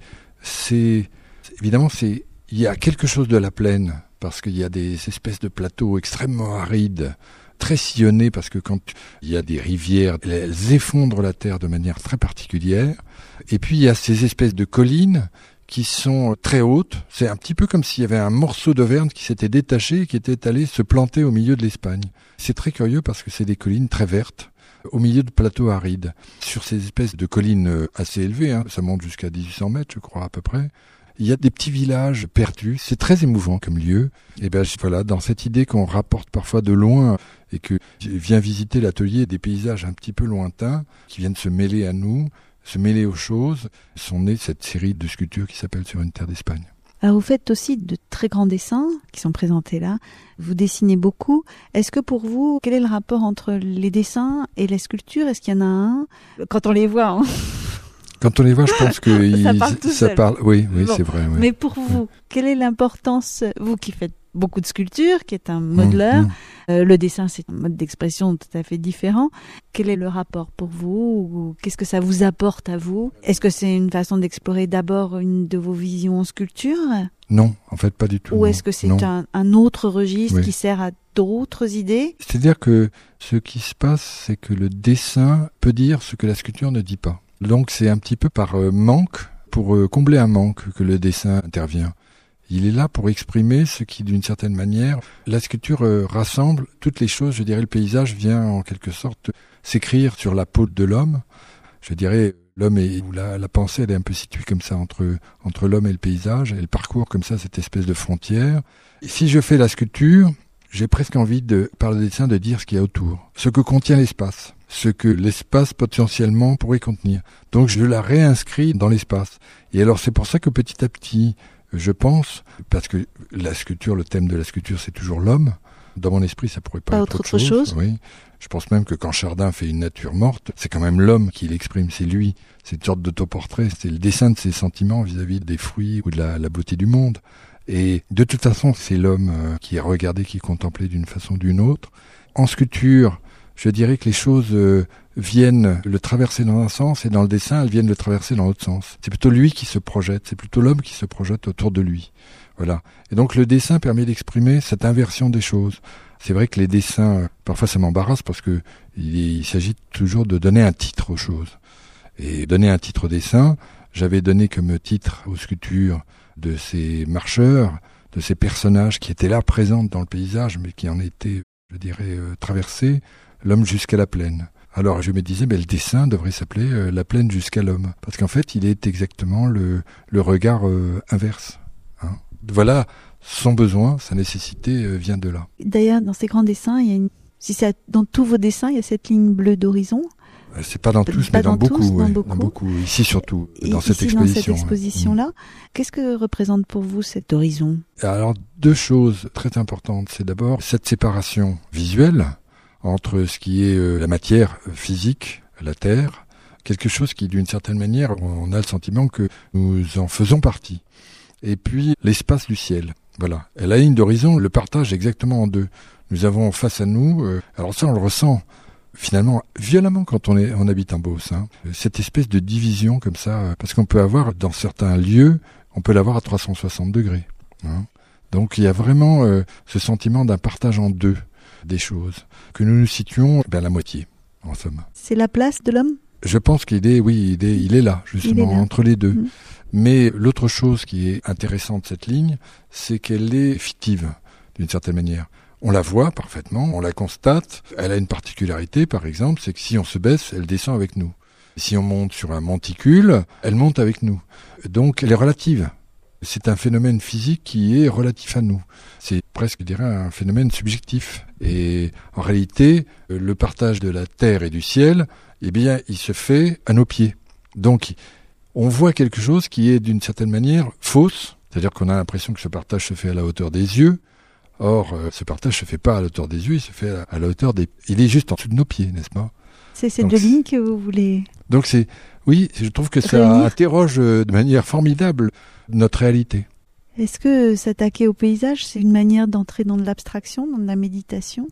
c'est évidemment c'est il y a quelque chose de la plaine parce qu'il y a des espèces de plateaux extrêmement arides, très sillonnés parce que quand il y a des rivières, elles effondrent la terre de manière très particulière. Et puis il y a ces espèces de collines qui sont très hautes. C'est un petit peu comme s'il y avait un morceau d'Auvergne qui s'était détaché et qui était allé se planter au milieu de l'Espagne. C'est très curieux parce que c'est des collines très vertes, au milieu de plateaux arides. Sur ces espèces de collines assez élevées, hein, ça monte jusqu'à dix-huit cents mètres, je crois, à peu près. Il y a des petits villages perdus. C'est très émouvant comme lieu. Et ben voilà, dans cette idée qu'on rapporte parfois de loin et que vient visiter l'atelier des paysages un petit peu lointains qui viennent se mêler à nous, se mêler aux choses, sont nées cette série de sculptures qui s'appelle Sur une terre d'Espagne. Alors vous faites aussi de très grands dessins qui sont présentés là. Vous dessinez beaucoup. Est-ce que pour vous, quel est le rapport entre les dessins et la sculpture? Est-ce qu'il y en a un? Quand on les voit, hein. Quand on les voit, je pense que ça il, parle tout ça seul. parle. Oui, oui, Bon. c'est vrai. Oui. Mais pour vous, quelle est l'importance, vous qui faites beaucoup de sculpture, qui est un modeleur. Mmh, mmh. Euh, le dessin, c'est un mode d'expression tout à fait différent. Quel est le rapport pour vous ou qu'est-ce que ça vous apporte à vous? Est-ce que c'est une façon d'explorer d'abord une de vos visions en sculpture? Non, en fait, pas du tout. Ou non. est-ce que c'est Non. un, un autre registre Oui. qui sert à d'autres idées? C'est-à-dire que ce qui se passe, c'est que le dessin peut dire ce que la sculpture ne dit pas. Donc c'est un petit peu par euh, manque, pour euh, combler un manque que le dessin intervient. Il est là pour exprimer ce qui, d'une certaine manière, la sculpture euh, rassemble toutes les choses. Je dirais, le paysage vient en quelque sorte s'écrire sur la peau de l'homme. Je dirais, l'homme est, ou la, la pensée, elle est un peu située comme ça entre, entre l'homme et le paysage. Elle parcourt comme ça cette espèce de frontière. Et si je fais la sculpture, j'ai presque envie de, par le dessin, de dire ce qu'il y a autour. Ce que contient l'espace. Ce que l'espace potentiellement pourrait contenir. Donc je la réinscris dans l'espace. Et alors c'est pour ça que petit à petit, je pense, parce que la sculpture, le thème de la sculpture, c'est toujours l'homme. Dans mon esprit, ça pourrait pas, Pas être autre autre chose. chose. Oui. Je pense même que quand Chardin fait une nature morte, c'est quand même l'homme qui l'exprime, c'est lui. C'est une sorte d'autoportrait, c'est le dessin de ses sentiments vis-à-vis des fruits ou de la, la beauté du monde. Et de toute façon, c'est l'homme euh, qui est regardé, qui est contemplé d'une façon ou d'une autre. En sculpture, je dirais que les choses euh, viennent le traverser dans un sens et dans le dessin, elles viennent le traverser dans l'autre sens. C'est plutôt lui qui se projette, c'est plutôt l'homme qui se projette autour de lui. Voilà. Et donc le dessin permet d'exprimer cette inversion des choses. C'est vrai que les dessins, euh, parfois ça m'embarrasse parce que il, il s'agit toujours de donner un titre aux choses. Et donner un titre au dessin, j'avais donné comme titre aux sculptures de ces marcheurs, de ces personnages qui étaient là présents dans le paysage, mais qui en étaient, je dirais, euh, traversés, l'homme jusqu'à la plaine. Alors je me disais, mais le dessin devrait s'appeler euh, la plaine jusqu'à l'homme, parce qu'en fait, il est exactement le, le regard euh, inverse. Hein. Voilà, son besoin, sa nécessité euh, vient de là. D'ailleurs, dans ces grands dessins, il y a une... si c'est dans tous vos dessins, il y a cette ligne bleue d'horizon. C'est pas dans tous, pas mais dans, dans beaucoup, tous, ouais, dans beaucoup. dans beaucoup. Ici surtout, Et dans cette ici, exposition. dans cette exposition-là, ouais. qu'est-ce que représente pour vous cet horizon? Alors, deux choses très importantes. C'est d'abord cette séparation visuelle entre ce qui est euh, la matière physique, la terre, quelque chose qui, d'une certaine manière, on a le sentiment que nous en faisons partie. Et puis, l'espace du ciel. Voilà. Et la ligne d'horizon le partage exactement en deux. Nous avons face à nous, euh, alors ça on le ressent, finalement, violemment quand on, est, on habite en Beauce, hein, cette espèce de division comme ça, parce qu'on peut avoir, dans certains lieux, on peut l'avoir à trois cent soixante degrés. Hein. Donc il y a vraiment euh, ce sentiment d'un partage en deux des choses, que nous nous situons ben, à la moitié, en somme. C'est la place de l'homme? Je pense qu'il est, oui, il est, il est là, justement, est là. entre les deux. Mmh. Mais l'autre chose qui est intéressante de cette ligne, c'est qu'elle est fictive, d'une certaine manière. On la voit parfaitement, on la constate. Elle a une particularité, par exemple, c'est que si on se baisse, elle descend avec nous. Si on monte sur un monticule, elle monte avec nous. Donc, elle est relative. C'est un phénomène physique qui est relatif à nous. C'est presque, je dirais, un phénomène subjectif. Et en réalité, le partage de la terre et du ciel, eh bien, il se fait à nos pieds. Donc, on voit quelque chose qui est d'une certaine manière fausse. C'est-à-dire qu'on a l'impression que ce partage se fait à la hauteur des yeux. Or, euh, ce partage se fait pas à la hauteur des yeux, il se fait à la hauteur des... Il est juste en dessous de nos pieds, n'est-ce pas? C'est ces Donc, deux lignes que vous voulez... Donc c'est... Oui, je trouve que ça réunir. interroge euh, de manière formidable notre réalité. Est-ce que s'attaquer au paysage, c'est une manière d'entrer dans de l'abstraction, dans de la méditation?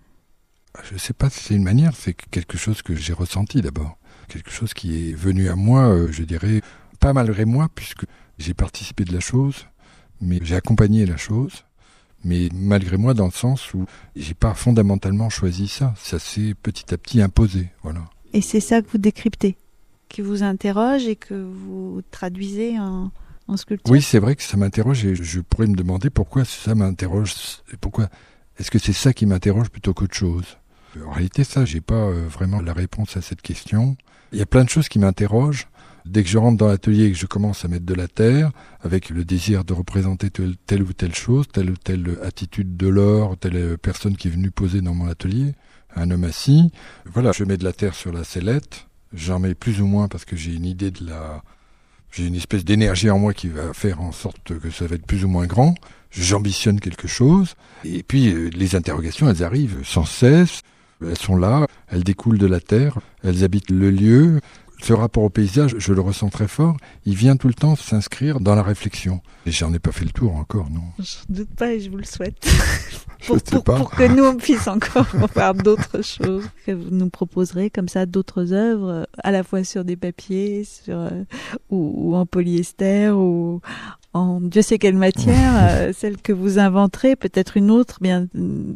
Je ne sais pas si c'est une manière, c'est quelque chose que j'ai ressenti d'abord. Quelque chose qui est venu à moi, euh, je dirais, pas malgré moi, puisque j'ai participé de la chose, mais j'ai accompagné la chose. Mais malgré moi, dans le sens où j'ai pas fondamentalement choisi ça. Ça s'est petit à petit imposé, voilà. Et c'est ça que vous décryptez, qui vous interroge et que vous traduisez en, en sculpture? Oui, c'est vrai que ça m'interroge et je pourrais me demander pourquoi ça m'interroge. Pourquoi est-ce que c'est ça qui m'interroge plutôt qu'autre chose? En réalité, ça, j'ai pas euh, vraiment la réponse à cette question. Il y a plein de choses qui m'interrogent. Dès que je rentre dans l'atelier et que je commence à mettre de la terre, avec le désir de représenter telle, telle ou telle chose, telle ou telle attitude de l'or, telle personne qui est venue poser dans mon atelier, un homme assis, voilà, je mets de la terre sur la sellette, j'en mets plus ou moins parce que j'ai une idée de la... J'ai une espèce d'énergie en moi qui va faire en sorte que ça va être plus ou moins grand, j'ambitionne quelque chose, et puis euh, les interrogations, elles arrivent sans cesse, elles sont là, elles découlent de la terre, elles habitent le lieu. ce rapport au paysage, je le ressens très fort, il vient tout le temps s'inscrire dans la réflexion. Et j'en ai pas fait le tour encore, non. Je ne doute pas et je vous le souhaite. Je pour, sais pour, pas. pour que nous, on puisse encore faire d'autres choses. Que vous nous proposerez comme ça d'autres œuvres, à la fois sur des papiers, sur, euh, ou, ou en polyester, ou en Dieu sait quelle matière, euh, celle que vous inventerez, peut-être une autre, bien...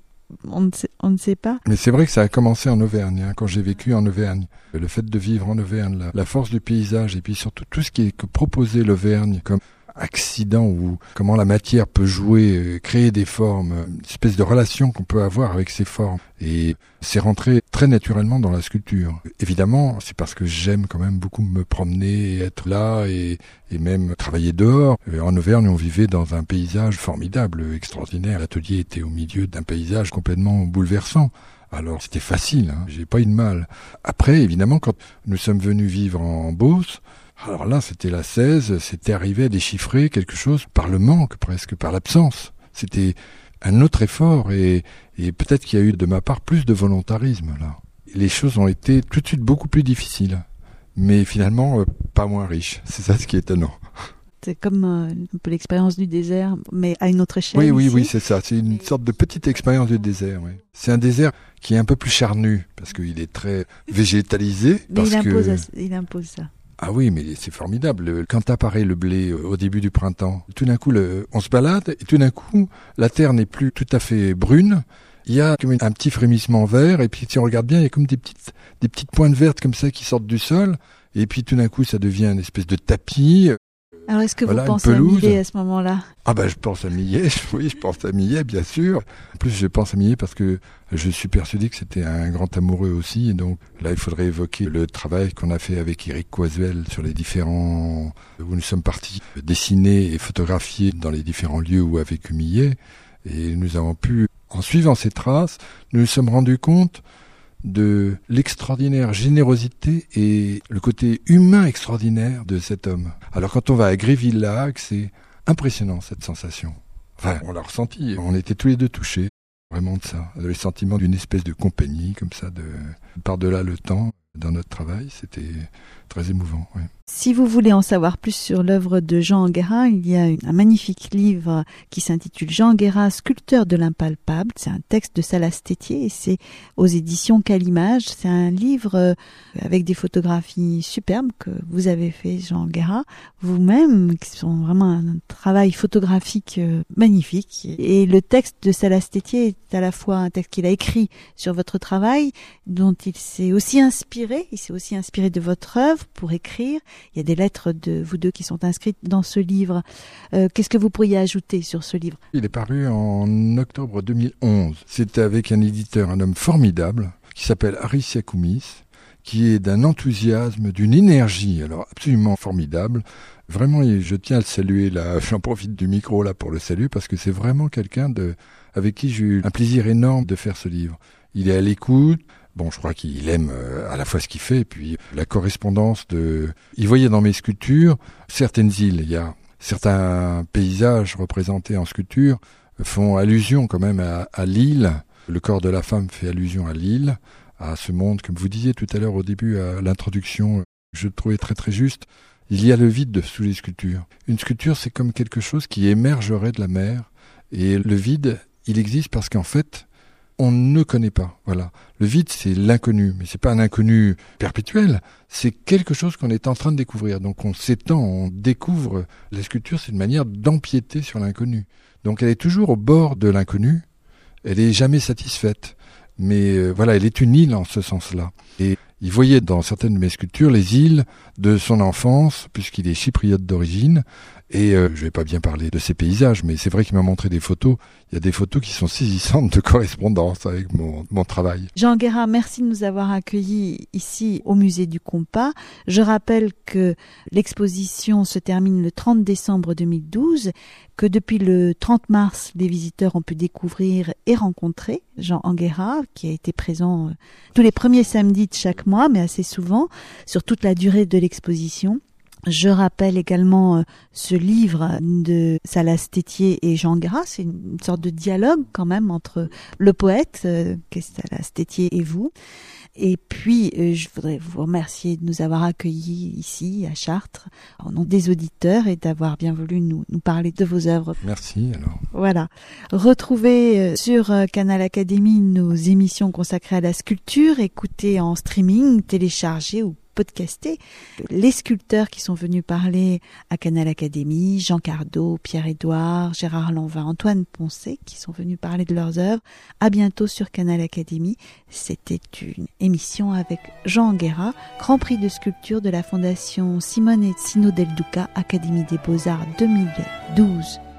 On ne, sait, on ne sait pas. Mais c'est vrai que ça a commencé en Auvergne, hein, quand j'ai vécu en Auvergne. Le fait de vivre en Auvergne, la, la force du paysage, et puis surtout tout ce qui est que proposait l'Auvergne comme accident ou comment la matière peut jouer, euh, créer des formes, une espèce de relation qu'on peut avoir avec ces formes. Et c'est rentré très naturellement dans la sculpture. Évidemment, c'est parce que j'aime quand même beaucoup me promener, et être là et, et même travailler dehors. En Auvergne, on vivait dans un paysage formidable, extraordinaire. L'atelier était au milieu d'un paysage complètement bouleversant. Alors c'était facile, hein, j'ai pas eu de mal. Après, évidemment, quand nous sommes venus vivre en Beauce, alors là, c'était la seize, c'était arrivé à déchiffrer quelque chose par le manque presque, par l'absence. C'était un autre effort et, et peut-être qu'il y a eu de ma part plus de volontarisme là. Les choses ont été tout de suite beaucoup plus difficiles, mais finalement euh, pas moins riches. C'est ça ce qui est étonnant. C'est comme euh, un peu l'expérience du désert, mais à une autre échelle. Oui, oui, ici. oui, c'est ça. C'est une sorte de petite expérience du désert. Oui. C'est un désert qui est un peu plus charnu parce qu'il est très végétalisé. Mais parce il impose, que... à, il impose ça. Ah oui, mais c'est formidable. Quand apparaît le blé au début du printemps, tout d'un coup, le, on se balade et tout d'un coup, la terre n'est plus tout à fait brune. Il y a comme un petit frémissement vert et puis si on regarde bien, il y a comme des petites, des petites pointes vertes comme ça qui sortent du sol. Et puis tout d'un coup, ça devient une espèce de tapis. Alors, est-ce que Voilà, vous pensez à Millet à ce moment-là ? Ah ben, je pense à Millet, oui, je pense à Millet, bien sûr. En plus, je pense à Millet parce que je suis persuadé que c'était un grand amoureux aussi. Et donc, là, il faudrait évoquer le travail qu'on a fait avec Éric Coisuel sur les différents... où nous sommes partis dessiner et photographier dans les différents lieux où a vécu Millet. Et nous avons pu, en suivant ces traces, nous nous sommes rendus compte de l'extraordinaire générosité et le côté humain extraordinaire de cet homme. Alors quand on va à Gréville-Lac, c'est impressionnant cette sensation. Enfin, on l'a ressenti, on était tous les deux touchés, vraiment de ça. Le sentiment d'une espèce de compagnie, comme ça, de par-delà le temps, dans notre travail, c'était très émouvant. Oui. Si vous voulez en savoir plus sur l'œuvre de Jean Anguera, il y a un magnifique livre qui s'intitule Jean Anguera, sculpteur de l'impalpable. C'est un texte de Salas Tétier et c'est aux éditions Calimage. C'est un livre avec des photographies superbes que vous avez fait, Jean Anguera, vous-même, qui sont vraiment un travail photographique magnifique. Et le texte de Salas Tétier est à la fois un texte qu'il a écrit sur votre travail, dont il s'est aussi inspiré. Il s'est aussi inspiré de votre œuvre pour écrire. Il y a des lettres de vous deux qui sont inscrites dans ce livre. Euh, qu'est-ce que vous pourriez ajouter sur ce livre ? Il est paru en octobre deux mille onze. C'était avec un éditeur, un homme formidable, qui s'appelle Haris Yakoumis, qui est d'un enthousiasme, d'une énergie, alors absolument formidable. Vraiment, je tiens à le saluer, là, j'en profite du micro là pour le saluer, parce que c'est vraiment quelqu'un de, avec qui j'ai eu un plaisir énorme de faire ce livre. Il est à l'écoute. Bon, je crois qu'il aime euh, à la fois ce qu'il fait, et puis la correspondance de... Il voyait dans mes sculptures certaines îles. Il y a certains paysages représentés en sculpture font allusion quand même à, à l'île. Le corps de la femme fait allusion à l'île, à ce monde, comme vous disiez tout à l'heure au début, à l'introduction, je le trouvais très très juste. Il y a le vide sous les sculptures. Une sculpture, c'est comme quelque chose qui émergerait de la mer. Et le vide, il existe parce qu'en fait... on ne connaît pas, voilà. Le vide, c'est l'inconnu, mais c'est pas un inconnu perpétuel, c'est quelque chose qu'on est en train de découvrir. Donc on s'étend, on découvre. La sculpture, c'est une manière d'empiéter sur l'inconnu. Donc elle est toujours au bord de l'inconnu, elle est jamais satisfaite. Mais euh, voilà, elle est une île en ce sens-là. Et il voyait dans certaines de mes sculptures les îles de son enfance, puisqu'il est chypriote d'origine. Et euh, je vais pas bien parler de ces paysages, mais c'est vrai qu'il m'a montré des photos. Il y a des photos qui sont saisissantes de correspondance avec mon, mon travail. Jean Anguera, merci de nous avoir accueillis ici au musée du Compas. Je rappelle que l'exposition se termine le trente décembre deux mille douze, que depuis le trente mars, les visiteurs ont pu découvrir et rencontrer Jean Anguera, qui a été présent euh, tous les premiers samedis de chaque mois, mais assez souvent, sur toute la durée de l'exposition. Je rappelle également euh, ce livre de Salas Tétier et Jean Guérat. C'est une sorte de dialogue quand même entre le poète, euh, qui est Salas Tétier, et vous. Et puis, euh, je voudrais vous remercier de nous avoir accueillis ici, à Chartres, au nom des auditeurs, et d'avoir bien voulu nous, nous parler de vos œuvres. Merci, alors. Voilà. Retrouvez euh, sur euh, Canal Académie nos émissions consacrées à la sculpture, écoutez en streaming, téléchargez ou podcaster les sculpteurs qui sont venus parler à Canal Académie, Jean Cardot, Pierre-Édouard, Gérard Lanvin, Antoine Poncet, qui sont venus parler de leurs œuvres. À bientôt sur Canal Académie. C'était une émission avec Jean Guérat, Grand Prix de sculpture de la Fondation Simone et Sino del Duca, Académie des Beaux-Arts deux mille douze.